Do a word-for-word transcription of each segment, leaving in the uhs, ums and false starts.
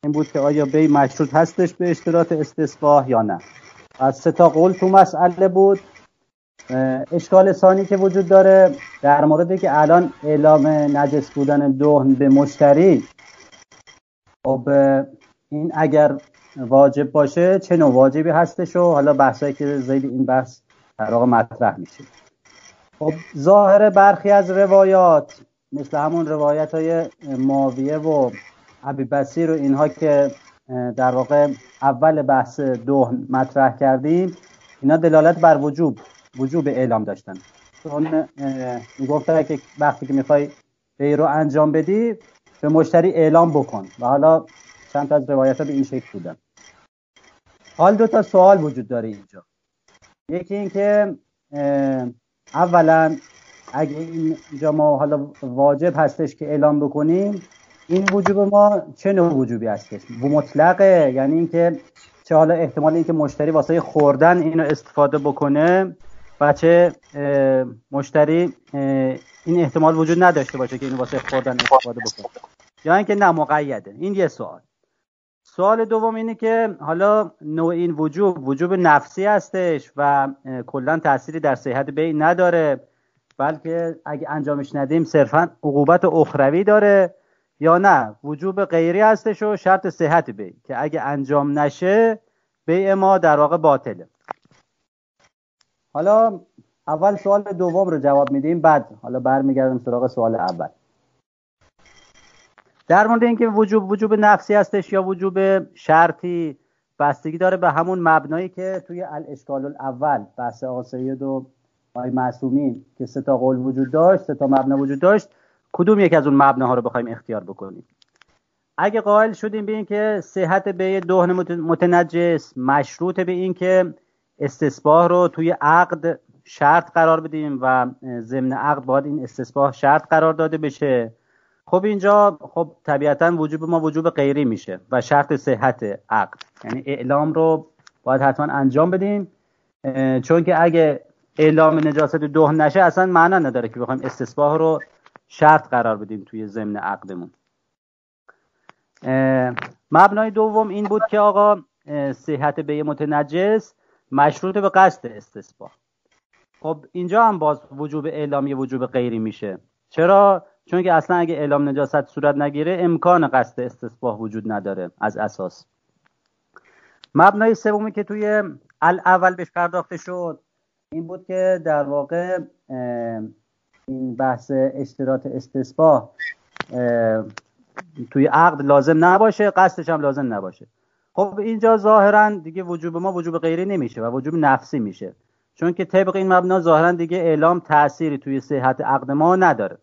این بود که آیا بی مشروط هستش به اشتراط استصباح یا نه. از سه تا قول تو مسئله بود. اشکال ثانی که وجود داره در موردی که الان اعلام نجس بودن دهن به مشتری، خب این اگر واجب باشه چه نوع واجبی هستش و حالا بحثایی که زید این بحث در واقع مطرح میشه. خب ظاهر برخی از روایات مثل همون روایت های معاویه و ابی بصیر و اینها که در واقع اول بحث دهن مطرح کردیم، اینا دلالت بر وجوب وجوب اعلام داشتن. چون میگفتن که وقتی که میخوای بی رو انجام بدی به مشتری اعلام بکن و حالا چند تا از روایت ها به این شکل بودن. حال دو تا سوال وجود داره اینجا. یکی این که اولا اگه اینجا ما حالا واجب هستش که اعلام بکنیم، این وجوب ما چه نوع وجوبی هستش؟ و مطلقه، یعنی این که چه حالا احتمال این که مشتری واسه خوردن اینو استفاده بکنه و چه مشتری این احتمال وجود نداشته باشه که اینو واسه خوردن استفاده بکنه، یا اینکه نه مقیده. این یه سوال. سوال دوم اینه که حالا نوع این وجوب وجوب نفسی هستش و کلا تأثیری در صحت بی نداره، بلکه اگه انجامش ندیم صرفا عقوبت اخروی داره، یا نه وجوب غیری هستش و شرط صحت بی که اگه انجام نشه بیع ما در واقع باطله. حالا اول سوال دوم رو جواب میدیم، بعد حالا برمیگردیم سراغ سوال اول. در مورد اینکه وجوب وجوب نفسی هستش یا وجوب شرطی، بستگی داره به همون مبنایی که توی الاشکال الاول بحث آقا سید و آقای معصومین که سه تا قول وجود داشت، سه تا مبنا وجود داشت، کدوم یک از اون مبناها رو بخوایم اختیار بکنیم. اگه قائل شدیم به این که صحت بیع دهن متنجس مشروط به این که استصباح رو توی عقد شرط قرار بدیم و ضمن عقد باید این استصباح شرط قرار داده بشه، خب اینجا خب طبیعتاً وجوب ما وجوب غیری میشه و شرط صحت عقد، یعنی اعلام رو باید حتما انجام بدیم، چون که اگه اعلام نجاست دهن نشه اصلا معنا نداره که بخوایم استصباح رو شرط قرار بدیم توی ضمن عقدمون. مبنای دوم این بود که آقا صحت بیع متنجس مشروط به قصد استصباح. خب اینجا هم باز وجوب اعلامی وجوب غیری میشه. چرا؟ چون که اصلا اگه اعلام نجاست صورت نگیره امکان قصد استصباح وجود نداره از اساس. مبنای سومی که توی الاول بهش پرداخته شد این بود که در واقع این بحث اشتراط استصباح توی عقد لازم نباشه، قصدش هم لازم نباشه. خب اینجا ظاهرا دیگه وجوب ما وجوب غیری نمیشه و وجوب نفسی میشه، چون که طبق این مبنا ظاهرا دیگه اعلام تأثیری توی صحت عقد ما نداره.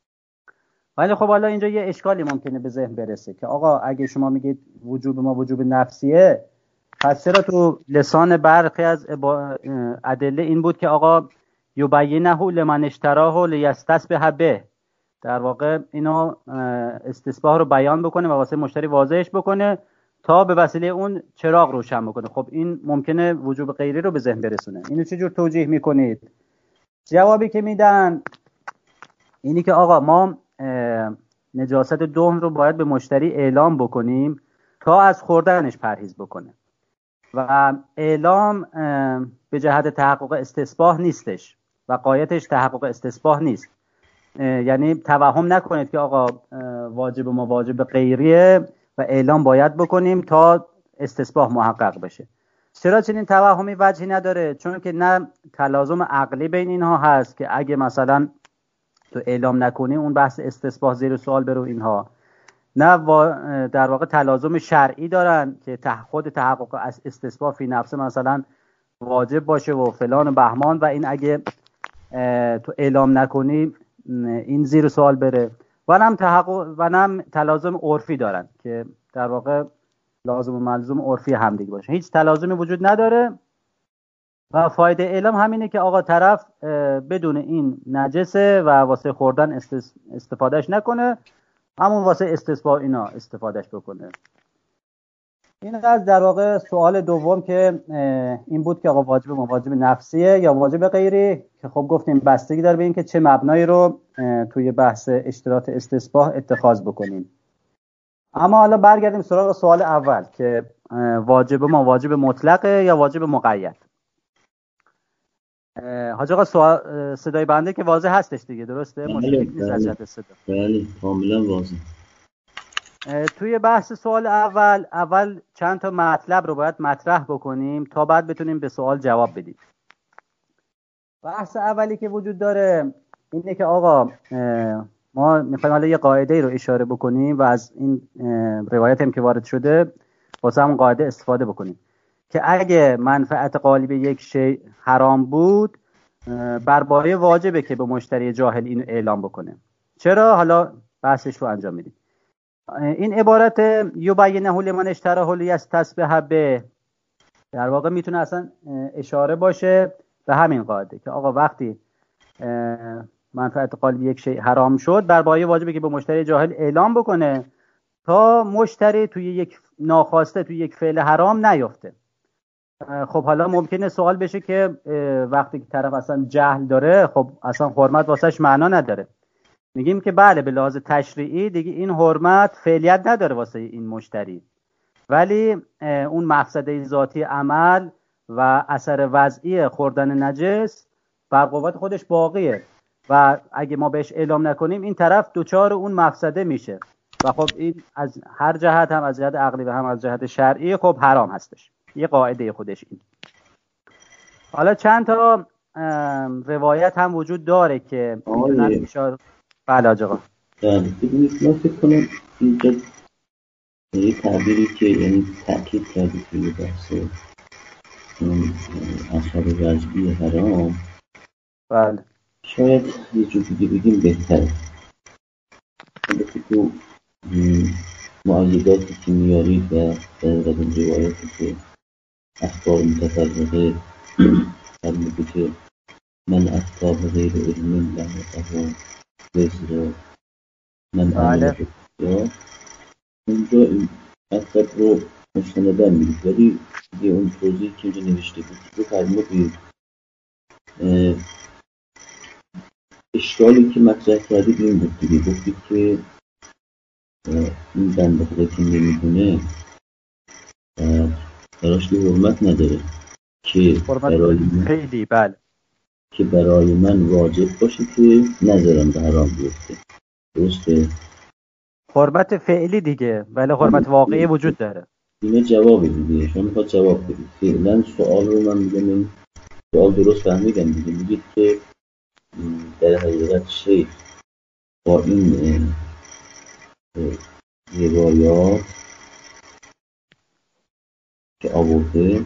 ولی خب حالا اینجا یه اشکالی ممکنه به ذهن برسه که آقا اگه شما میگید وجوب ما وجوب نفسیه، پس چرا تو لسان برخی از ادله این بود که آقا یبینه لمن اشتراه لیستسبح به، در واقع اینو استصباح رو بیان بکنه و واسه مشتری واضحش بکنه تا به وسیله اون چراغ روشن بکنه. خب این ممکنه وجوب غیری رو به ذهن برسونه. اینو چجور توجیه میکنید؟ جوابی که میدن اینی که آقا ما نجاست دهن رو باید به مشتری اعلام بکنیم تا از خوردنش پرهیز بکنه و اعلام به جهت تحقق استصباح نیستش و غایتش تحقق استصباح نیست. یعنی توهم نکنید که آقا واجب ما واجب غیریه و اعلام باید بکنیم تا استصباح محقق بشه. چرا چنین توهمی وجهی نداره؟ چون که نه تلازم عقلی بین اینها هست که اگه مثلا تو اعلام نکنی اون بحث استصباح زیر سوال برو اینها، نه در واقع تلازم شرعی دارن که خود تحقق استصباح فی نفسه مثلا واجب باشه و فلان و بهمان و این اگه تو اعلام نکنی این زیر سوال بره، و هم تحقق و هم تلازم عرفی دارن که در واقع لازم و ملزوم عرفی هم دیگه باشه. هیچ تلازمی وجود نداره و فایده اعلام همینه که آقا طرف بدون این نجسه و واسه خوردن استفادهش نکنه، همون واسه استصباح اینا استفادهش بکنه. این از در واقع سوال دوم که این بود که آقا واجب مواجب نفسیه یا واجب غیری، که خب گفتیم بستگی داره به این که چه مبنایی رو توی بحث اشتراط استصباح اتخاذ بکنیم. اما حالا برگردیم سراغ سوال اول که واجب ما واجب مطلقه یا واجب مقید. حاج آقا سوال صدای بنده که واضح هستش دیگه، درسته؟ مشکلی نیست از جهت صدا. بله کاملا واضح. توی بحث سوال اول اول چند تا مطلب رو باید مطرح بکنیم تا بعد بتونیم به سوال جواب بدیم. بحث اولی که وجود داره اینه که آقا ما میخوایم حالا یه قاعده رو اشاره بکنیم و از این روایت هم که وارد شده واسه همون قاعده استفاده بکنیم که اگه منفعت غالب یک شیء حرام بود بر بایه واجبه که به مشتری جاهل اینو اعلام بکنه. چرا؟ حالا بحثش رو انجام میدیم. این عبارت یبینه لمن اشتراه لیستسبح به در واقع میتونه اصلا اشاره باشه به همین قاعده که آقا وقتی منفعت غالب یک شیء حرام شد بر بایه واجبه که به مشتری جاهل اعلام بکنه تا مشتری توی یک ناخواسته توی یک فعل حرام نیفته. خب حالا ممکنه سوال بشه که وقتی که طرف اصلا جهل داره خب اصلا حرمت واسش معنا نداره. میگیم که بله به لحاظ تشریعی دیگه این حرمت فعلیت نداره واسه این مشتری، ولی اون مفسده ذاتی عمل و اثر وضعی خوردن نجس بر قوت خودش باقیه و اگه ما بهش اعلام نکنیم این طرف دوچار اون مفسده میشه و خب این از هر جهت هم از جهت عقلی و هم از جهت شرعی خب حرام هستش. یه قاعده خودش این. حالا چند تا روایت هم وجود داره که میتونن اشاره. بله آقا. بله ببینید من فکر کنم اینجا یه تعبیری که یعنی تأکید کردی توی بحث اثر وضعی حرام بله شاید یه جور دیگه بگیم بهتره. البته تو معایداتی که میارید و در این روایتی که اخبار متفرقه فرموده که من افتاب غیر علم لعنته وزر من عمل بسیار اونجا این مطلب رو مستندن میدید، ولی یه اون توضیح که اینجا نوشته بود رو فرمودید اشکالی که مطرح کردید این بود دیگه، گفتید که این بنده خدا که نمیدونه براش که حرمت نداره که برای من خیلی بله که برای من واجب باشه که نظرم به حرام بیفته. درسته؟ حرمت فعلی دیگه ولی حرمت واقعی وجود داره. اینه جواب دیگه شما میخواد جواب بدید. فعلا سوال رو من میگم این سوال درست فهمیدم دیگه. میگید که در حقیقت شیخ با این روایات که آورده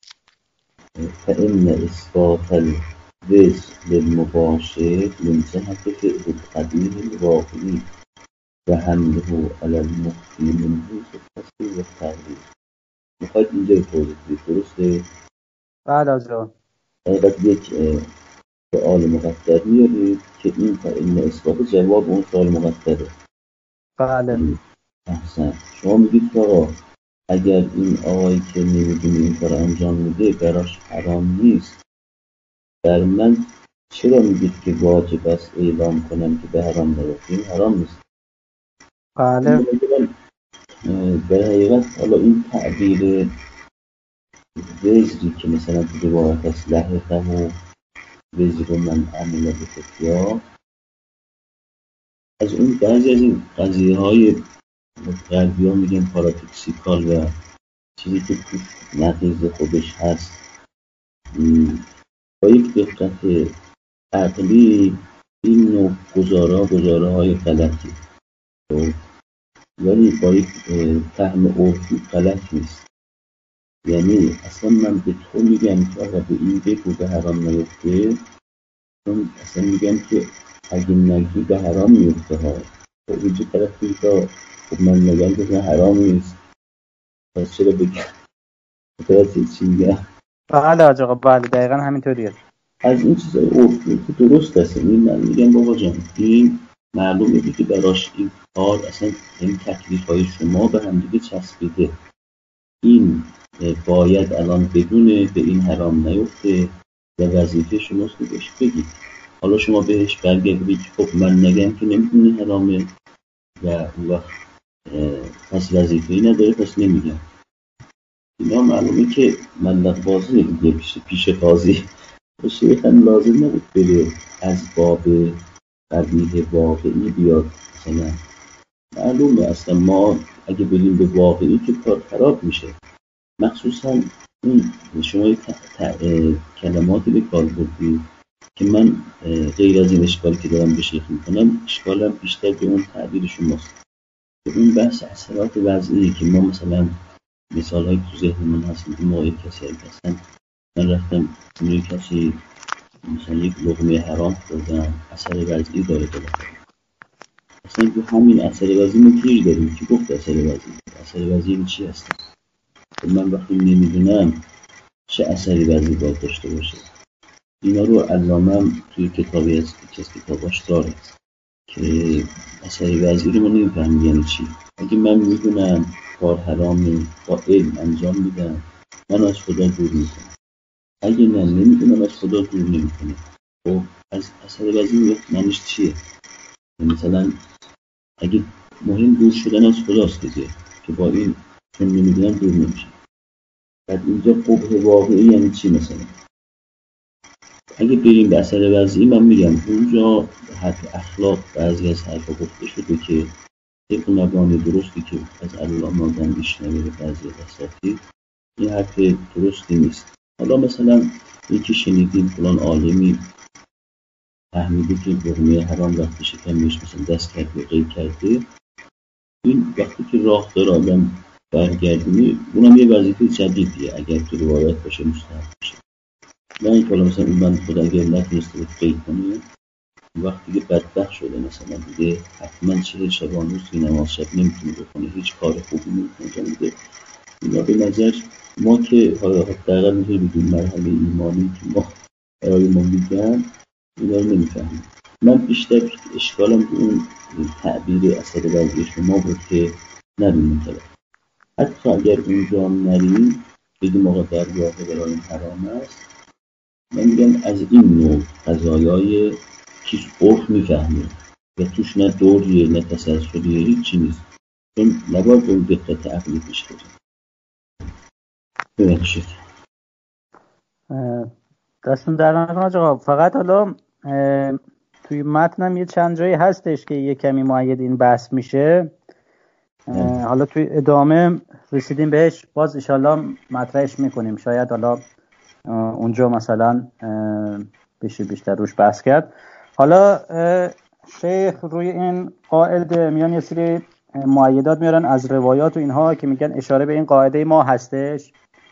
فإن إثبات الوزر للمباشر من جهة فعل القبیح الواقعی و حمله علی المخفی منه التصویر و التعبیر. میخواید اینجا رو توضیح بدید، درسته؟ بله آجا. حقیقت یک سؤال مقدر میارید که این فإن اثبات جواب اون سؤال مقدره. بله احسن. شما میگید که آقا اگر این آقایی که نمیدونه این کار انجام میده براش حرام نیست، در من چرا میگید که واجب است اعلام کنم که به حرام نیفته؟ این حرام نیست. بله در حقیقت حالا این تعبیر وزری که مثلا تو روایت است لحقه و وزر من عمل بفتیا، از اون بعضی از این قضیه های غربی ها میگن پاراتکسیکال و چیزی که تو نقیض خودش هست با یک دقت عقلی این نوع گزاره گزاره های غلطی ولی با یک فهم عرفی غلط نیست. یعنی اصلا من به تو میگم که آقا به این بگو به حرام نیفته، چون اصلا میگم که اگه نگی به حرام میفته ها. خب اینجا طرف توی که خب من میگم که من حرام نیست پس چرا بگم؟ متوجه چی میگم؟ بله آقا بله دقیقا همینطوریه. از این چیزای عرفی که درست هست. این من میگم بابا جان این معلومه که براش این کار اصلا این تکلیف های شما به هم دیگه چسبیده. این باید الان بدونه به این حرام نیفته و وظیفه شماست که بهش بگید. حالا شما بهش برگردید خب من نگم که نمیدونه حرامه و اون وقت پس وظیفه‌ای نداره، پس نمیگم. اینا معلومه که ملق بازی دیگه پیش پیش قاضی. شیخ هم لازم نبود بره از باب قبیه واقعی بیاد. مثلا معلومه اصلا ما اگه بریم به واقعی که کار خراب میشه. مخصوصا اون شما کلماتی به کار بردید که من غیر از این اشکال که دارم به شیخ میکنم، اشکالم بیشتر به اون تعبیر شماست. به اون بحث اثرات وضعی که ما مثلا مثال های تو ذهنمون هست، میگه ما یک کسی هستن، من رفتم روی کسی مثلا یک لقمه حرام خوردم، اثر وضعی داره بالاخره. اصلا تو همین اثر وضعی ما گیر داریم که گفت اثر وضعی اثر وضعی چی هست؟ من وقتی نمیدونم چه اثری وضعی باید داشته باشه. اینا رو علامه توی کتابی از که از کتاباش داره که اثر وضعی رو من نمیفهمم یعنی چی. اگه من میدونم کار حرامه با علم انجام میدم، من از خدا دور میکنم. اگه نه نمیدونم از خدا دور نمیکنم. خب از اثر وضعی معنیش چیه؟ مثلا اگه مهم دور شدن از خداست دیگه، که با این چون نمیدونم دور نمیشه. بعد اینجا قبح واقعی یعنی چی مثلا؟ اگه بریم به اثر وضعی، من میگم اونجا حرف اخلاق بعضی از حرفا گفته شده که طبق مبانی درستی که از علامه آدم میشنوه به بعضی از اساتید، این حرف درستی نیست. حالا مثلا یکی شنیدیم فلان عالمی فهمیده که لقمه حرام وقتی شکمش مثلا دست کرده قید کرده، این وقتی که راه داره آدم برگردونه، اونم یه وظیفه جدیدیه اگر تو روایت باشه مستحب باشه. نه این که مثلا اون بند خدا اگر نتونسته بود قید کنه، وقتی که بدبخت شده مثلا دیگه حتما چهل شبانروز توی نماز شب نمیتونه بکنه، هیچ کار خوبی نمیتونه انجام بده. اینا به نظر ما که حداقل میتونیم بدون مرحله ایمانی که ما برای ما میگن اینا رو نمیفهمیم. من بیشتر اشکالم به اون تعبیر اثر وضعی شما بود که نریم طرف. حتی اگر اونجا نریم بگیم آقا در واقع برای این حرام است، من میگم از این نوع قضایای که عرف میفهمه و توش نه دوریه نه تسلسلیه، هیچی نیست، چون نباید اون دقت عقلی پیش بریم. ببخشید دستون در نکنه آقا. فقط حالا توی متنم یه چند جایی هستش که یه کمی مؤید این بحث میشه، حالا توی ادامه رسیدیم بهش، باز انشالله مطرحش میکنیم، شاید حالا اونجا مثلا بشه بیشتر روش بحث کرد. حالا شیخ روی این قاعده میان یه سری مؤیدات میارن از روایات و اینها که میگن اشاره به این قاعده ما هستش.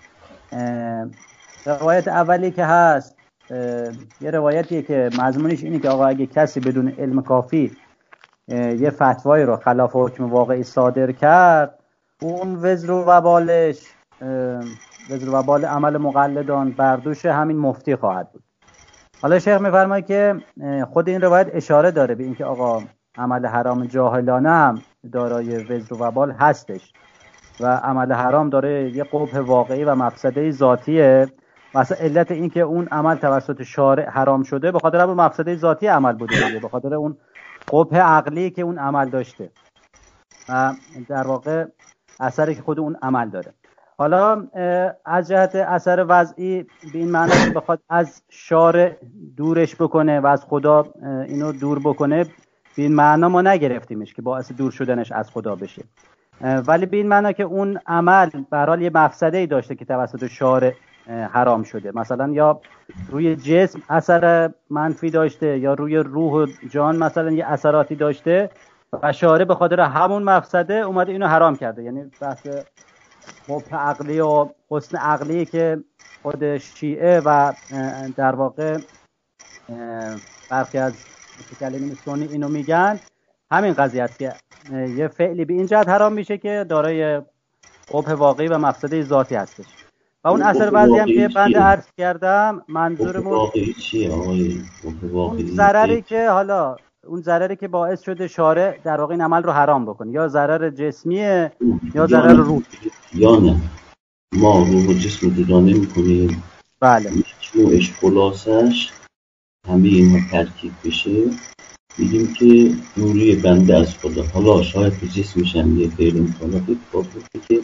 روایت اولی که هست یه روایتیه که مضمونش اینه که آقا اگه کسی بدون علم کافی یه فتوایی رو خلاف حکم واقعی صادر کرد، اون وزر و وبالش وزر و وبال عمل مقلدان بر دوش همین مفتی خواهد بود. حالا شیخ میفرماید که خود این روایت اشاره داره به اینکه آقا عمل حرام جاهلانه هم دارای وزر و وبال هستش و عمل حرام داره یه قبح واقعی و مفسده ذاتیه. مثلا علت این که اون عمل توسط شارع حرام شده به خاطر اون مفسده ذاتی عمل بوده، به خاطر اون قبح عقلی که اون عمل داشته و در واقع اثری که خود اون عمل داره. حالا از جهت اثر وضعی به این معنی که بخواد از شارع دورش بکنه و از خدا اینو دور بکنه، به این معنی ما نگرفتیمش که باعث دور شدنش از خدا بشه، ولی به این معنی که اون عمل به هر حال یه مفسده‌ای داشته که توسط شارع حرام شده، مثلا یا روی جسم اثر منفی داشته یا روی روح و جان مثلا یه اثراتی داشته و شارع به خاطر همون مفسده اومده اینو حرام کرده. یعنی بحث قبح عقلی و حسن عقلی که خود شیعه و در واقع برخی از متکلمین سنی اینو میگن، همین قضیه است که یه فعلی به این جهت حرام میشه که دارای قبح واقعی و مفسده ذاتی هستش. و اون اثر وضعی هم که بنده عرض کردم منظورمون واقعی چیه آقای واقعی؟ ضرری که حالا اون ضرری که باعث شده شارع در واقع این عمل رو حرام بکنه، یا ضرر جسمیه یا ضرر روح. یا نه ما روح و جسم رو جدا نمی‌کنیم. بله. مجموعش خلاصش همه اینها ترکیب بشه میگیم که دوری بنده از خدا، حالا شاید تو جسمش هم یه فعل مطالب اتفاق بیفته که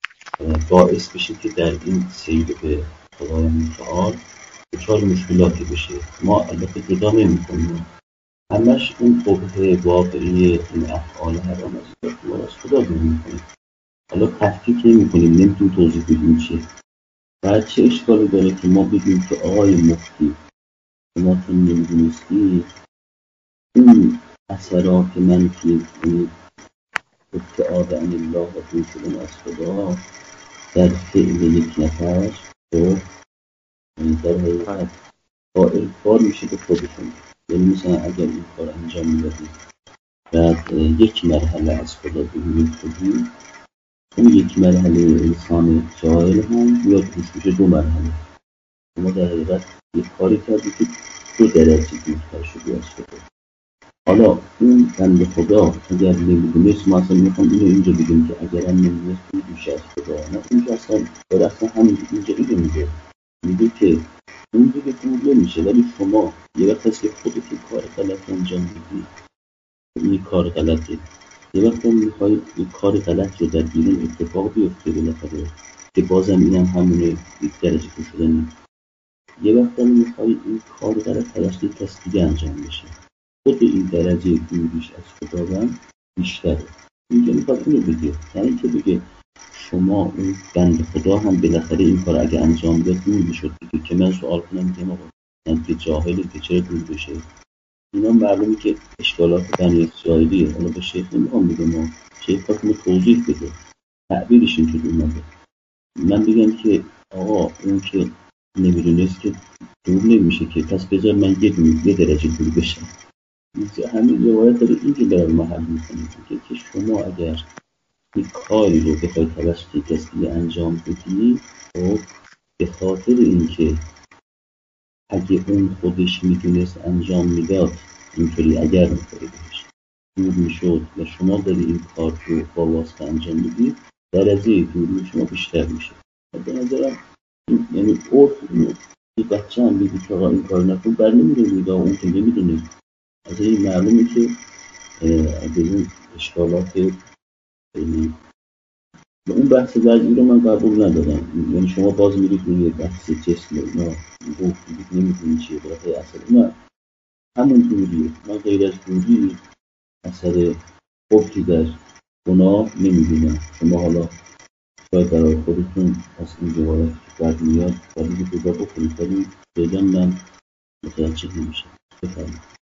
باعث بشه که در این سیر به خدای متعال دچار مشکلاتی بشه. ما البته جدا نمی‌کنیم، همش اون قبح واقعی این افعال حرام از ما از خدا دور می‌کنیم. حالا تفکیک نمی‌کنیم، نمی‌تونیم توضیح بدیم چیه. بعد چه اشکالی داره که ما بگیم که آقای مفتی شما تو نمی‌دونستی این اثرات منفی این ابتعاد عن الله و دور شدن از خدا در فعل یک نفر خب در حقیقت قائل کار میشه به خودشون. یعنی مثلا اگر این کار انجام میدادید بعد یک مرحله از خدا بگیرید خودی، اون یک مرحله انسان جاهل هم بیاد توش میشه دو مرحله. شما در حقیقت یک کاری کردی که دو درجه دورتر شدی از خدا. حالا اون بنده خدا اگر نمیدونست، ما اصلا میخوام اینو اینجا بگیم که اگر هم نمیدونست توی دوشه از خدا، نه اینجا اصلا داره اصلا همین اینجا اینو میگه میگه که اون دیگه دور نمیشه، ولی شما یه وقت هست که خودت کار غلط انجام میدی، این کار غلطه، یه وقت هم میخوای این کار غلط رو در بیرون اتفاق بیفته بالاخره که بازم اینم همونه یک درجه تو شدن، یه وقت هم میخوای این کار غلط توسط کس دیگه انجام بشه، خود این درجه دوریش از خداوند بیشتره. اینجا میخواد اینو بگه، یعنی که بگه شما اون بند خدا هم بالاخره این کار اگه انجام داد دور میشد دیگه، که من سوال کنم که ما من که جاهلی که چرا دور بشه. اینا معلومه که اشکالات بنی اسرائیلیه. حالا به شیخ نمیخوام بگم، ما شیخ خواستم توضیح بده، تعبیرش اینجوری اومده. من بگم که آقا اون که نمیدونست که دور نمیشه که، پس بذار من یه دور یه درجه دور بشم. همین روایت داره اینجا برای ما حل میکنه که شما اگر یک کاری رو بخوای توسط کسی انجام بدی، خب به خاطر اینکه اگه اون خودش میدونست انجام میداد اینطوری اگر میخوری بهش دور میشد و شما داری این کار رو با واسطه انجام میدی، درجه دوری شما بیشتر میشه. به نظرم یعنی عرف اینه که بچه هم بگی که آقا این کار نکن بر نمیره میگه اون که نمیدونه. از این معلومه که از این اشکالات خیلی و اون بحث وضعی رو من قبول ندارم. یعنی شما باز میرید روی بحث جسم اینا گفت میگید نمیدونی چیه برای اثر، نه همون دوریه. ما غیر از دوری اثر قبطی در گناه نمیدونم. شما حالا شاید برای خودتون از این جوارت که بعد میاد ولی که پیدا بکنید، ولی پیدا من متوجه نمیشم. بفرمایید.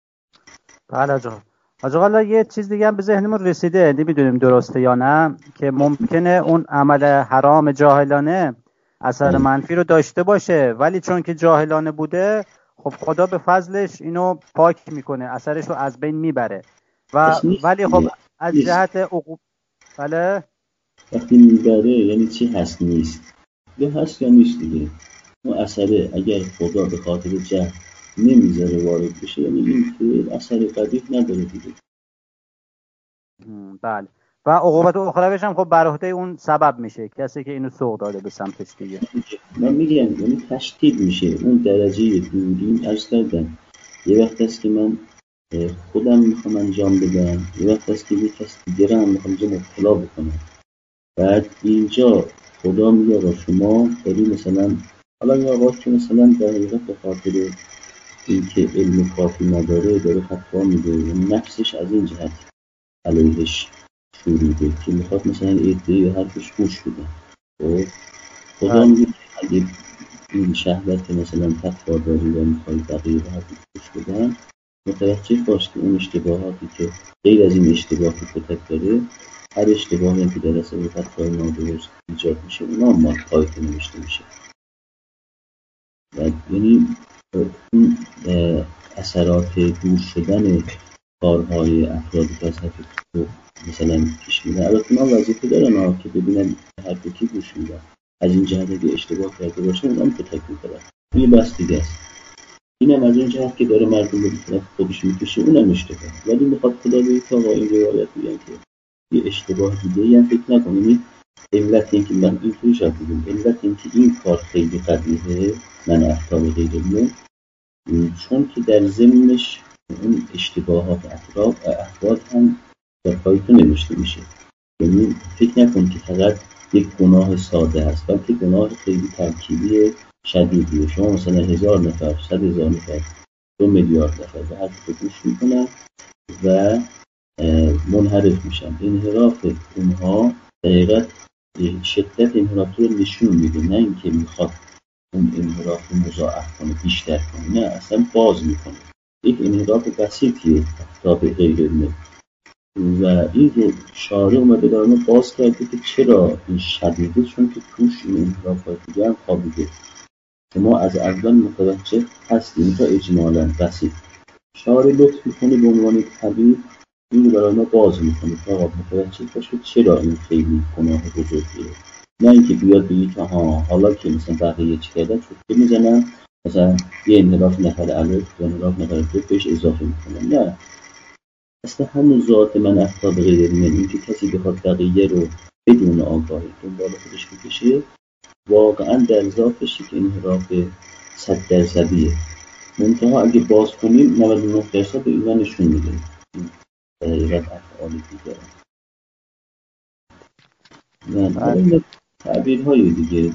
بله جان. آجا حالا یه چیز دیگه هم به ذهنمون رسیده، نمیدونیم درسته یا نه، که ممکنه اون عمل حرام جاهلانه اثر منفی رو داشته باشه، ولی چون که جاهلانه بوده خب خدا به فضلش اینو پاک میکنه، اثرش رو از بین میبره و ولی خب از جهت عقوبت بله وقتی میبره یعنی چی هست نیست؟ یا هست یا نیست دیگه. اون اثره اگر خدا به خاطر جهل نمیذاره وارد بشه یعنی این که اثر قدیح نداره دیگه. بله و عقوبت اخرویش هم خب بر عهده اون سبب میشه، کسی که اینو سوق داده به سمتش دیگه. من میگم یعنی تشدید میشه اون درجه دوری. عرض کردم یه وقت است که من خودم میخوام انجام بدم، یه وقت است که یه کس دیگه هم میخوام اینجا مبتلا بکنم. بعد اینجا خدا میگه با شما داری مثلا حالا یا آقا که مثلا در حقیقت به خاطر اینکه علم کافی نداره داره فتوا میده، یعنی نفسش از این جهت علیهش شوریده که میخواد مثلا ایدهی به حرفش گوش بده. خب خدا میگه اگه این شهوت مثلا فتوا داری و میخوای بقیه به حرفش گوش بدن، متوجه باش که اون اشتباهاتی که غیر از این اشتباهی کتک داره، هر اشتباهی هم که در اثر فتوای نادرست ایجاد میشه اونا هم مال پایت نوشته میشه. و یعنی اون اثرات دور شدن کارهای افرادی که از حرف تو مثلا پیش میدن، البته اونا وظیفه دارن که ببینن حرف کی گوش میدن، از این جهت اگه اشتباه کرده باشه اونا هم کتک میکنن. یه بحث دیگه است. اینم از این جهت که داره مردم رو به طرف خودش میکشه اونم اشتباه، ولی میخواد خدا به تا با این روایت بگن که یه اشتباه دیگه هم فکر نکنید. علت این که من این توی شد بگم علت این که این کار خیلی قبیحه من احتاب غیره چون که در ضمنش اون اشتباهات اطراف افراد هم در پای تو نوشته میشه. یعنی فکر نکن که فقط یک گناه ساده است، بلکه گناه خیلی ترکیبی شدیدیه. شما مثلا هزار نفر، صد هزار نفر، دو میلیارد نفر به حرف گوش میکنن و منحرف میشن. انحراف اونها دقیقاً شدت انحراف رو نشون میده، نه اینکه میخواد اون انحراف رو مضاعف کنه، بیشتر کنه، نه اصلا باز میکنه. یک انحراف بسیطیه آفتاب غیر علمی و این رو شارع اومده برای ما باز کرده که چرا این شدیده، چون که توش این انحرافات دیگه هم خوابیده که ما از اول متوجه هستیم تا اجمالاً بسیط. شارع لطف میکنه به عنوان طبیب این رو برای ما باز میکنه که آقا متوجه باشه چرا این خیلی گناه بزرگیه، نه اینکه بیاد بگی که ها حالا که مثلا بقیه چی کردن چطور میزنن مثلا یه انحراف نفر الف یا انحراف نفر دو بهش اضافه میکنن. نه، اصلا همون ذات من افکار غیر علمی، این که کسی بخواد بقیه رو بدون آگاهی دنبال خودش بکشه، واقعا در ذاتش یک انحراف صد درصدیه. منتها اگه باز کنیم نود و نه درصد به اینا نشون میده در حقیقت افعال دیگره. نه حالا این تعبیرهای دیگه.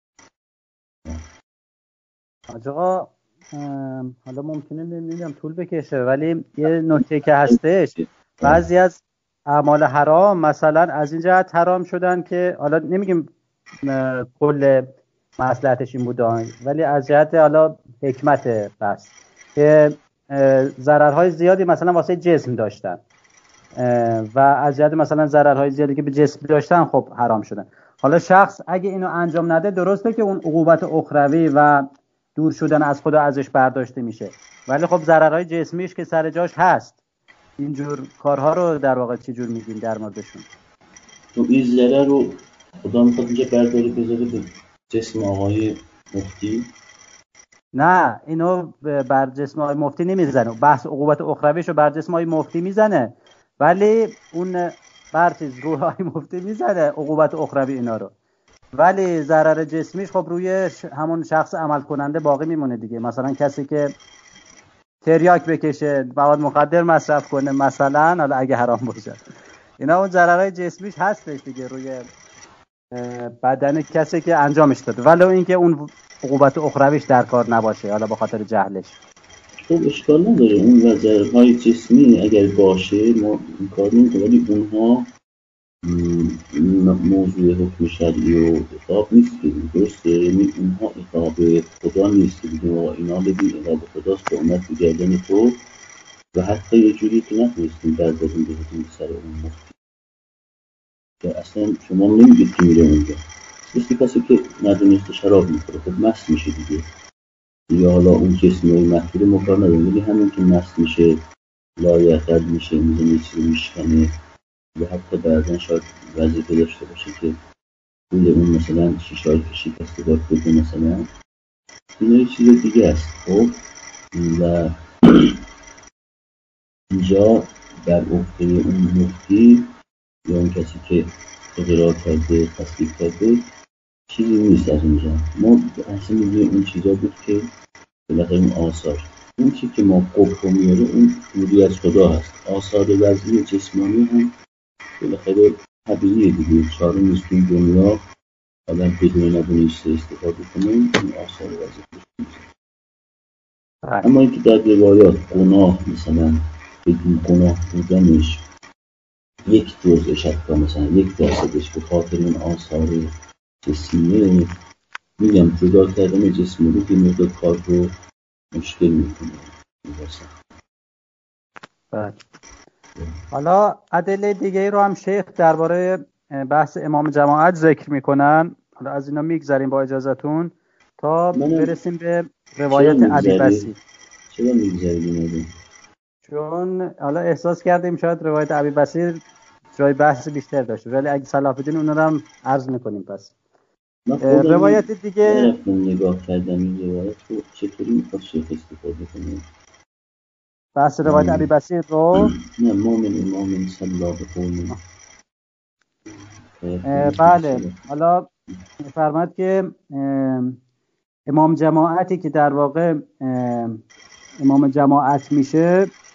حاج آقا حالا ممکنه نمیدونم طول بکشه، ولی یه نکته که هستش بعضی از اعمال حرام مثلا از این جهت حرام شدن که حالا نمیگیم کل مصلحتش این بوده، ولی از جهت حالا حکمت بس که ضررهای زیادی مثلا واسه جسم داشتن و از جهت مثلا ضررهای زیادی که به جسم داشتن خب حرام شدن. حالا شخص اگه اینو انجام نده درسته که اون عقوبت اخروی و دور شدن از خدا ازش برداشته میشه، ولی خب ضررهای جسمیش که سر جاش هست. اینجور کارها رو در واقع چه جور میگیم در موردشون؟ تو این ضرر رو خدا میخواد اینجا برداره بذاره به جسم آقای مفتی؟ نه، اینو بر جسم آقای مفتی نمیزنه. بحث عقوبت اخرویش رو بر جسم آقای مفتی میزنه، ولی اون بر چیز روح آقای مفتی میزنه عقوبت اخروی اینا رو، ولی ضرر جسمیش خب روی همون شخص عمل کننده باقی میمونه دیگه. مثلا کسی که تریاک بکشه، مواد مخدر مصرف کنه مثلا، حالا اگه حرام باشه، اینا اون ضررهای جسمیش هستش دیگه روی بدن کسی که انجامش داده، ولی اینکه اون عقوبت اخرویش در کار نباشه حالا به خاطر جهلش. خب اشکال نداره اون و ضررهای جسمی اگر باشه ما این کار نمی‌کنیم، ولی اونها موضوع حکم شرعی و عقاب نیست که درسته. یعنی اونها عقاب خدا نیست که بگیم آقا اینا ببین عقاب خداست که اومد به گردن تو و حتی یه جوری که نتونستیم بردازیم بهتون سر اون مفتی که اصلا شما نمیگید که میره اونجا. مثل کسی که ندونسته شراب میخوره خب مست میشه دیگه، یا حالا اون جسمی های محفوره مکار نداریم، ولی همین که مست میشه لایقل میشه میزنی چیزی میشکنه و حتی بعضا شاید وظیفه داشته باشه که پول اون مثلا شیشای که شکسته دار بده مثلا، اینا یه چیز دیگه است. خب و اینجا در عهده اون مفتی یا اون کسی که اقرار کرده تصدیق کرده چیزی نیست از اینجا. ما اصلا میگه اون چیزا بود که بالاخره اون آثار، اون چی که ما قبر میاره اون دوری از خدا هست. آثار وضعی جسمانی هم بالاخره طبیعیه دیگه، چاره نیست توی دنیا آدم بدون ندونسته استفاده کنه این آثار وضعی. اما اینکه در روایات گناه مثلا بدون گناه بودنش یک جزءش حتی مثلا یک درصدش به خاطر این آثار جسمیه، میگم جدا کردن جسمی رو که مقدار کار رو مشکل میکنه. بله. حالا ادله دیگه رو هم شیخ درباره بحث امام جماعت ذکر میکنن، حالا از اینا میگذریم با اجازهتون تا برسیم به روایت ابی بصیر. چرا میگذریم؟ چون حالا احساس کردیم شاید روایت ابی بصیر جای بحث بیشتر داشته، ولی اگه صلاح بدین اون رو هم عرض میکنیم. پس روایت دیگه نگاه کردم این روایت رو چطوری میخواد شیخ استفاده کنیم؟ بحث روایت ابی بصیر رو نه مومن امام صلی الله علیه و بله. حالا میفرماد که امام جماعتی که در واقع امام جماعت میشه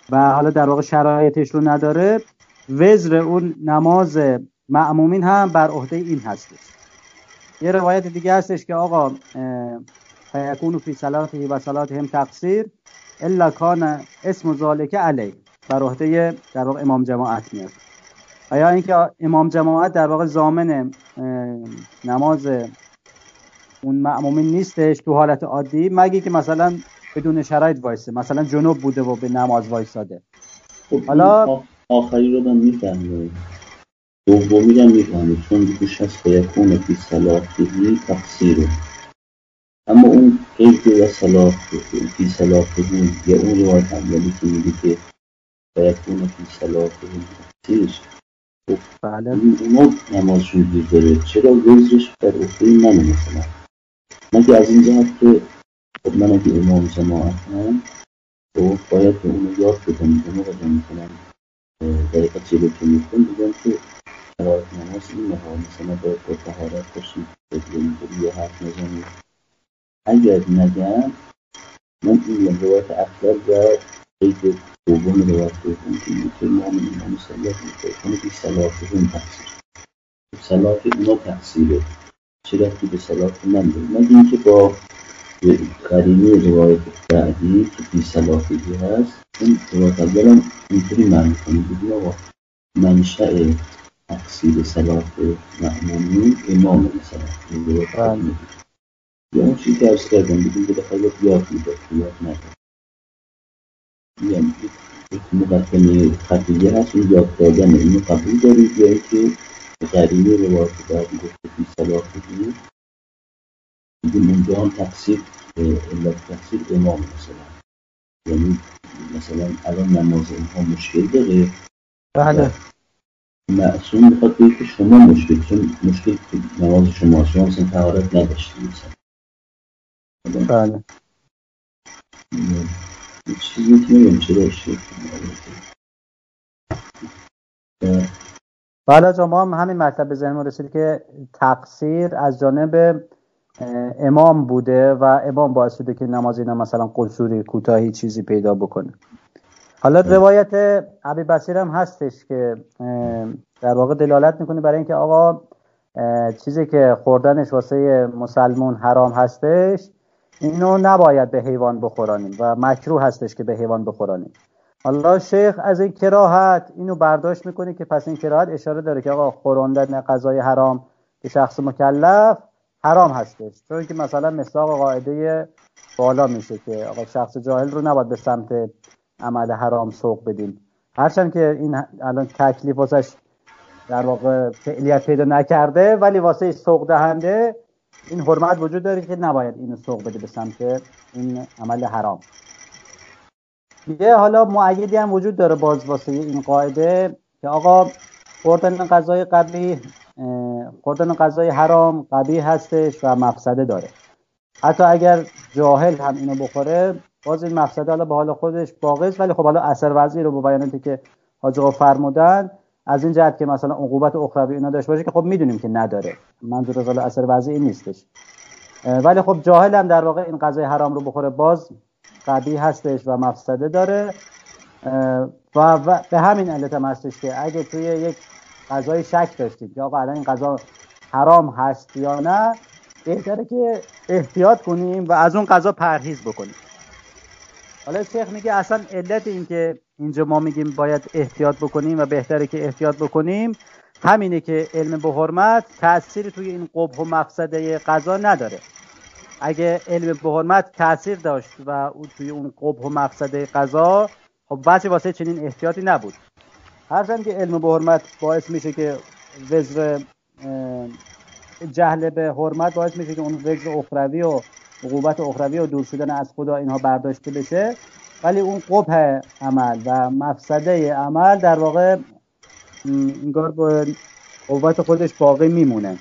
و حالا در واقع شرایطش رو نداره، وزر اون نماز مأمومین هم بر عهده این هستش. یه روایت دیگه هستش که آقا فیکون فی صلاته و صلاتهم تقصیر الا کان اسم ذالک علی، بر عهده در واقع امام جماعت میاد. آیا اینکه امام جماعت در واقع ضامن نماز اون مأمومین نیستش تو حالت عادی، مگه که مثلا بدون شرایط وایسه، مثلا جنوب بوده و به نماز وایساده. خب حالا آخری رو من میفهمه، دومی رو میفهمه، چون دیگه هست فیکون فی صلاته تقصیره. اما اون قید و صلاح فی صلاته یا اون روایت اولی که میگه که فیکون فی صلاته تقصیر، خب بله اونا نمازشون دیر داره، چرا وزرش بر عهده منه؟ مثلا مگه از این جهت که خب من اگه امام جماعت هم خب باید به اونو یاد بدم که موقع میکنم دقیقه جلو که میکن بگم که شرایط نماز این ها، مثلا باید با طهارت باشید، بدون یه حرف نزنید. اگر نگم من این روایت اخلاق و قید دوم روایت دوم که میگه که مؤمن امام صلاح میکنه که صلاح اون تقصیر، صلاح اونا تقصیره، چه رفتی به صلاح من داریم؟ مگه اینکه با قرینه روایت بعدی که بی صلاحی هست، این روایت اول هم اینطوری معنی کنید بودیم آقا منشأ تقصیر صلاح مأمومین امام مثلا این روایت بعدی یا اون چیزی که ارز کردم بودیم که بخواهی یاد میداد یاد نداد. یعنی یک مقدمه خطیه هست، این یاد دادن اینو قبول دارید یا اینکه قرینه روایت بعدی گفته بی صلاحی بگیم اونجا هم تقصیر علت تقصیر امام مثلا، یعنی مثلا الان نماز اینها مشکل داره، بله معصوم میخواد بگه که شما مشکل، چون مشکل نماز شما شما مثلا طهارت نداشتید مثلا. بله یه چیزی که نمیم چرا اشتر بله جا ما هم همین مطلب به ذهن رسید که تقصیر از جانب امام بوده و امام باعث شده که نماز اینا مثلا قصوری کوتاهی چیزی پیدا بکنه. حالا روایت ابی بصیر هم هستش که در واقع دلالت میکنه برای اینکه آقا چیزی که خوردنش واسه مسلمون حرام هستش اینو نباید به حیوان بخورانیم و مکروه هستش که به حیوان بخورانیم. حالا شیخ از این کراهت اینو برداشت میکنه که پس این کراهت اشاره داره که آقا خوراندن غذای حرام به شخص مکلف حرام هستش، چون که مثلا مصداق قاعده بالا میشه که آقا شخص جاهل رو نباید به سمت عمل حرام سوق بدیم، هرچند که این الان تکلیف واسش در واقع فعلیت پیدا نکرده ولی واسه سوق دهنده این حرمت وجود داره که نباید اینو سوق بده به سمت این عمل حرام. یه حالا مؤیدی هم وجود داره باز واسه این قاعده که آقا خوردن غذای قبیح، خوردن غذای حرام قبیح هستش و مفسده داره، حتی اگر جاهل هم اینو بخوره باز این مفسده حالا به حال خودش باقی است، ولی خب حالا اثر وضعی رو با بیاناتی که حاج آقا فرمودن از این جهت که مثلا عقوبت اخروی اینا داشته باشه که خب میدونیم که نداره، منظور از حالا اثر وضعی نیستش، ولی خب جاهل هم در واقع این غذای حرام رو بخوره باز قبیح هستش و مفسده داره و, و به همین علت هم هستش که اگه توی یک غذای شک داشتید که آقا الان این غذا حرام هست یا نه، بهتره که احتیاط کنیم و از اون غذا پرهیز بکنیم. حالا شیخ میگه اصلا علت این که اینجا ما میگیم باید احتیاط بکنیم و بهتره که احتیاط بکنیم همینه که علم به حرمت تأثیری توی این قبح و مفسده غذا نداره. اگه علم به حرمت تأثیر داشت و او توی اون قبح و مفسده غذا خب بچه واسه چنین احتیاطی نبود، هرچند که علم به حرمت باعث میشه که وزر جهل به حرمت باعث میشه که اون وزر اخروی و عقوبت اخروی و دور شدن از خدا اینها برداشته بشه، ولی اون قبح عمل و مفسده عمل در واقع انگار با قوت خودش باقی میمونه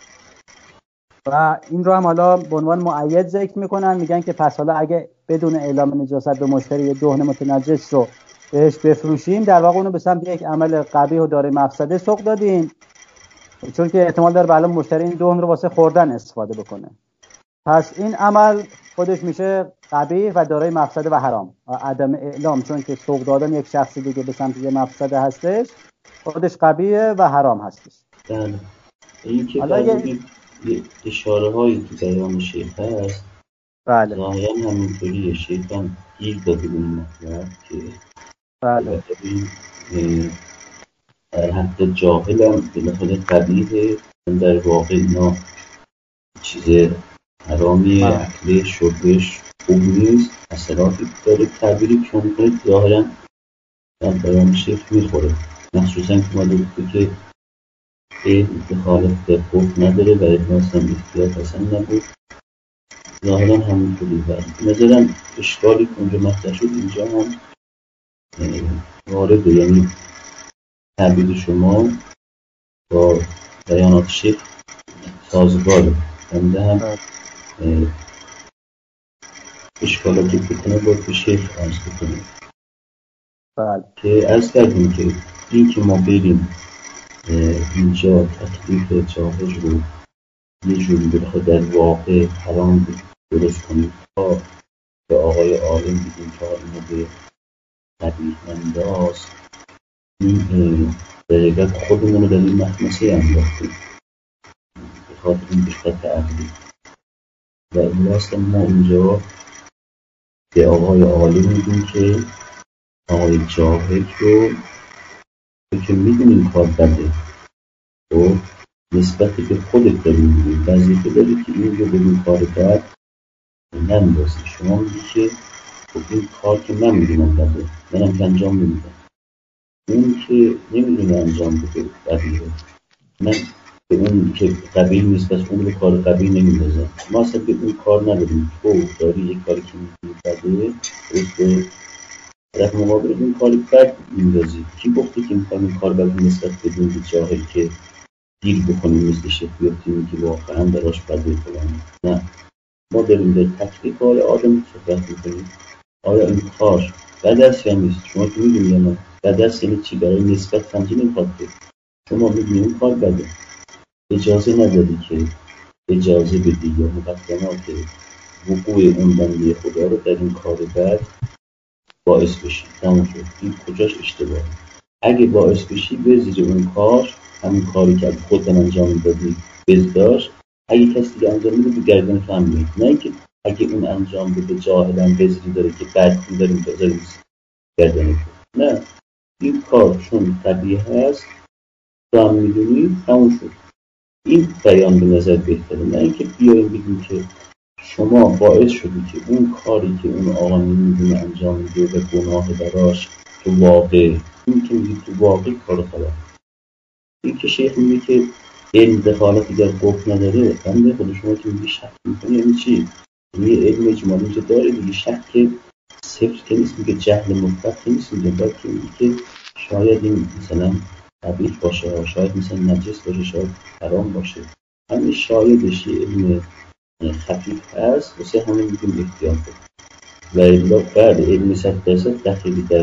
و این رو هم حالا به عنوان مؤید ذکر میکنن، میگن که پس حالا اگه بدون اعلام نجاست به مشتری دهن متنجس رو بهش بفروشیم در واقع اونو به سمت یک عمل قبیح و دارای مفسده سوق دادیم، چون که احتمال داره الان مشتری این دهن رو واسه خوردن استفاده بکنه. پس این عمل خودش میشه قبیح و دارای مفسده و حرام و عدم اعلام، چون که سوق دادن یک شخص دیگه به سمت یه مفسده هستش، خودش قبیح و حرام هستش. بله. این که حالا یه یه اشاره هایی تو بیان شیخ هست، بله ظاهرا همینطوریه. شیخ هم گیر داده به این مطلب که بله ببین در حق جاهل هم بالاخره قبیحه، در واقع اینا چیز حرامیه، اکل شربش خوب نیست، اثراتی داره. تعبیری که میکنه ظاهرا در بیان شیخ میخوره، مخصوصا که ماده بوده که این دخالت در خوب نداره و ابناس هم اختیار اصلا نبود. ظاهرا همینطوری بود. نظرم اشکالی که اونجا مطرح شد اینجا هم وارده، یعنی تعبیر شما با بیانات شیخ سازگاره. بنده هم اشکالاتی بکنه باید به شیخ عرض بکنه بله. که عرض کردیم که این که ما بریم اینجا تکلیف جاهل رو یه جوری بخواه در واقع حرام درست کنیم تا به آقای عالم بگیم که اینو به قبیح انداز، این در حقیقت خودمون رو در این مخمسه انداختیم به خاطر این دقت عقلی. و این اصلا ما اینجا به آقای عالم میگیم که آقای جاهل رو که میدونیم کار بده و نسبت به خودت داریم میگیم وظیفه داری که این رو به این کار بد نندازی. شما میگی که خب این کار که من میدونم بده، منم که انجام نمیدم، اون که نمیدونه انجام بده قبیله، من به اون که قبیل نیست پس اون رو کار قبیل نمیدازم. ما اصلا به اون کار نداریم. تو داری یک کاری که میدونی بده به طرف مقابل این کاری بد میندازی. کی گفته که میخوایم این کار بد نسبت بدیم به جاهل که دیر بکنیم مثل شکل بیفتیم که واقعا دراش بده فلان؟ نه، ما داریم در تکلیف های آدم صحبت میکنیم. آیا این کار بد است یا نیست؟ شما که میدونی یا نه بد است یعنی چی؟ برای نسبت همچین نمیخواد که شما میدونی این کار بده، اجازه نداری که اجازه بدی یا مقدمات وقوع اون بنده خدا رو در این کار بد باعث بشی. تمام شد. این کجاش اشتباهه؟ اگه باعث بشی به زیر اون کار، همون کاری که خودت انجام میدادی بزداشت، اگه کسی دیگه انجام میده به گردن تو هم میاد. نه اینکه اگه اون انجام بده جاهلا بزری داره که بعد این داریم بذاریم گردن تو. نه، این کار چون طبیعی هست تو هم میدونی، تموم شد. این بیان به نظر بهتره. نه اینکه بیایم بگیم که شما باعث شدی که اون کاری که اون آقا نمیدونه انجام میده و گناه براش تو واقع، این که میگه تو واقع کار خدا. این که شیخ میگه که علم دخالتی در قف نداره، بنده خود شما که میگه شک میکنه یعنی چی؟ یعنی علم اجمالی اینجا داره دیگه، شک که صفر که نیست، میگه جهل مطلق که نیست اینجا، باید که میگه که شاید این مثلا قبیح باشه، شاید مثلا نجس باشه، شاید حرام باشه. همین شایدش علم خفیف هست، واسه همین میگیم احتیاط کنید. و الا بعد علم صد درصد دخیلی در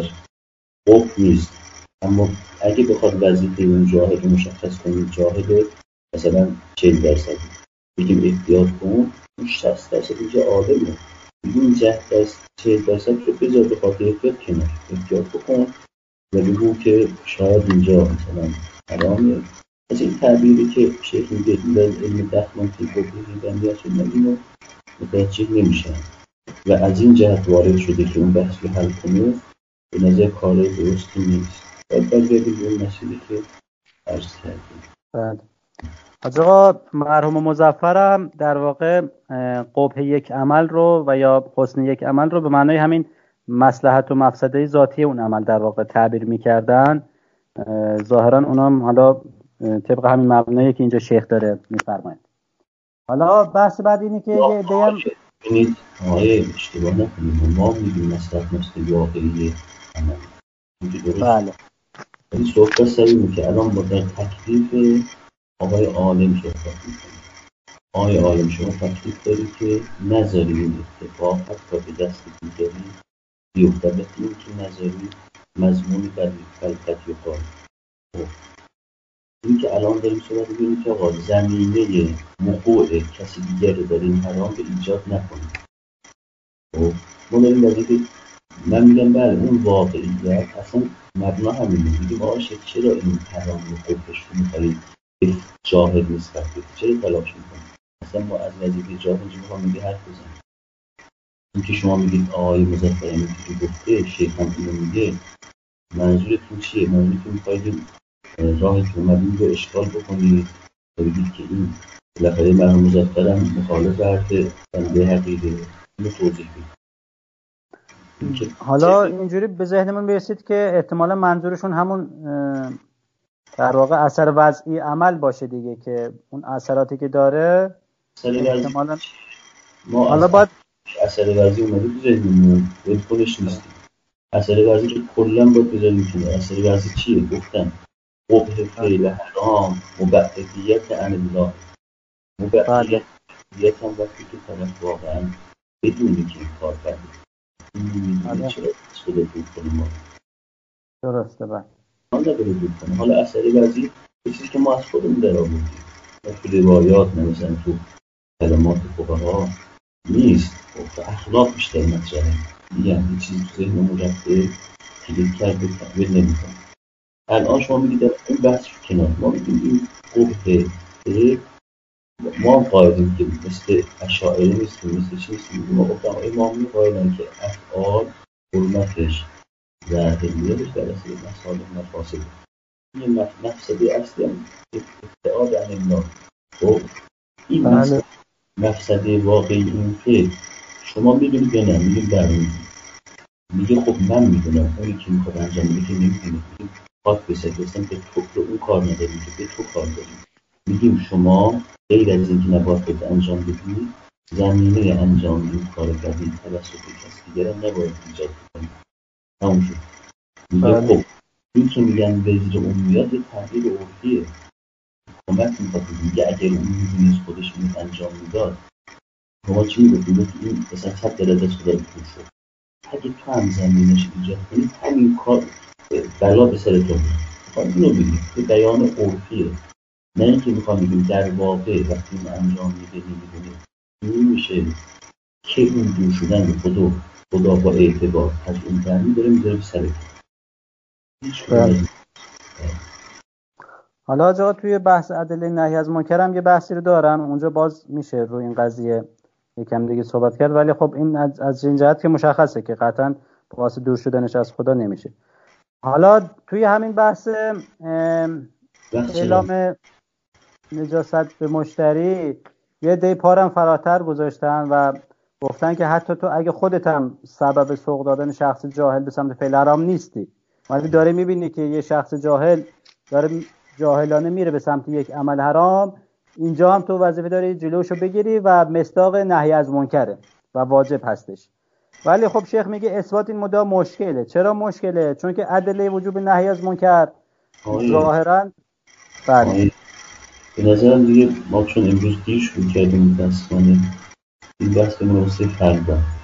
قف نیست. اما اگه بخواد وظیفه اون جاهل مشخص کنید، جاهل مثلا چهل درصد بگیم احتیاط کن، اون شصت درصد اینجا عادله، بگیم چهل درصد رو بذار به خاطر احتیاط کنار، احتیاط بکن و بگو که شاید اینجا مثلا حرامه. از این تعبیری که شیخ میگه علم دخمانتی گفتی بندی هست، من اینو متوجه نمیشن و از این جهت وارد شده که اون بحث رو حل کنه، به نظر کار درستی نیست. باید باید بگیم به اون مسئله که عرض کردیم. بله. حاج آقا مرحوم مظفرم در واقع قبح یک عمل رو و یا حسن یک عمل رو به معنای همین مصلحت و مفسده ذاتی اون عمل در واقع تعبیر می‌کردن. ظاهرا اونام حالا طبق همین مبنایی که اینجا شیخ داره می‌فرماید. حالا بحث بعد اینه که یه عده‌ام ببینید آقای اشتباه نکنید، ما میگیم مصلحت مفسده واقعی عمل اینجا درست. بله. ولی صحبت سریمه که الان با در تکلیف آقای عالم صحبت میکنیم. آقای عالم شما تکلیف داری که نذاری این اتفاق حتی به دست دیگری بیفتد، این که نذاری مضمونی بر خلقت یکار. این که الان داریم صحبت می‌کنیم که آقا زمینه وقوع کسی دیگر رو در این حرام به ایجاد نکنیم. خب ما داریم راجع به من میگم بله اون واقعیت اصلا مبنا همینه. میگیم آقا چرا این حرام رو قبلش رو می‌خواهید به جاهل نسبت بدید؟ چرا تلاش می‌کنید؟ اصلا ما از وظیفه جاهل اینجا می‌خوام میگه حرف بزنیم. این که شما میگید آقای مظفر اینجوری گفته، شیخ هم اینو میگه، منظورتون چیه؟ منظورتون می‌خواهید راهی که اومدید رو اشکال بکنید و بگید که این بالاخره مرحوم مظفر هم مخالف حرف بنده حقیقه، اینو توضیح بدید. حالا اینجوری به ذهنمون برسید که احتمالا منظورشون همون در واقع اثر وضعی عمل باشه دیگه، که اون اثراتی که داره احتمالا ما حالا باید اثر وضعی اومده تو ذهنمون به خودش نیست. اثر وضعی که کلا باید بذاریم کنار. اثر وضعی چیه؟ گفتم قبح فعل حرام مبعدیت عن الله. مبعدیت هم وقتی که طرف واقعا بدونی که این کار کرده میدونی چرا خود دور کنیم ما درسته باید آن رو دور کنیم. حالا اثر وضعی چیزی که ما از خودمون در آوردیم تو روایات مثلا تو کلمات فقها نیست. خب اخلاق بیشتر مطرحه. یعنی چیزی تو ذهنمون رفته کلید کرده تحویل نمی‌کنه. الان شما میگید این بحث رو کنار، ما میگیم این قبح فعل ما قائلیم که مثل اشاعره نیستیم، مثل چی نیستیم. ما گفتم امامی قائلن که افعال حرمتش و حلیتش در اصل مسائل مفاسد این مفسده اصلی هم ابتعاد عن الله. خب این بله. مفسده واقعی این فعل شما میدونید یا نه؟ میگیم برمی میگه خب من میدونم اونی که میخواد انجام میده که نمیدونید. خاک بسکستم که تو رو اون کار نداریم که به تو کار داریم. میگیم شما غیر از اینکه نباید انجام بدید زمینه انجام این کار کردید توسط کسی دیگر هم نباید ایجاد کنید. همون شد. میگه خب این که میگن وزیر اون میاد یه تغییر عرفیه. کمک میخواد میگه اگر اون میدونست خودش میاد انجام میداد شما چی میگفتید؟ که این مثلا صد درجه خدا بکن شد. اگه تو هم زمینش ایجاد کنید همین کار بلا به سر تو میخواد. اینو بگید که بیان عرفیه، نه اینکه میخوام بگیم در واقع وقتی این انجام میده نمیدونه این میشه که اون دور شدن به خدا خدا با اعتبار از اون برمی داره میذاره به سر تو. حالا آقا توی بحث ادله نهی از منکر هم یه بحثی رو دارن، اونجا باز میشه روی این قضیه یکم دیگه صحبت کرد، ولی خب این از, از این جهت که مشخصه که قطعا واسه دور شدنش از خدا نمیشه. حالا توی همین بحث اعلام نجاست به مشتری یه دی پارم فراتر گذاشتن و گفتن که حتی تو اگه خودت هم سبب سوق دادن شخص جاهل به سمت فعل حرام نیستی، ولی داره میبینی که یه شخص جاهل داره جاهلانه میره به سمت یک عمل حرام، اینجا هم تو وظیفه داری جلوشو بگیری و مصداق نهی از منکره و واجب هستش. ولی خب شیخ میگه اثبات این مدعا مشکله. چرا مشکله؟ چون که ادله وجوب نهی از منکر ظاهرا بله. به نظرم دیگه ما چون امروز دیر شروع کردیم متاسفانه این بحث مناسب حل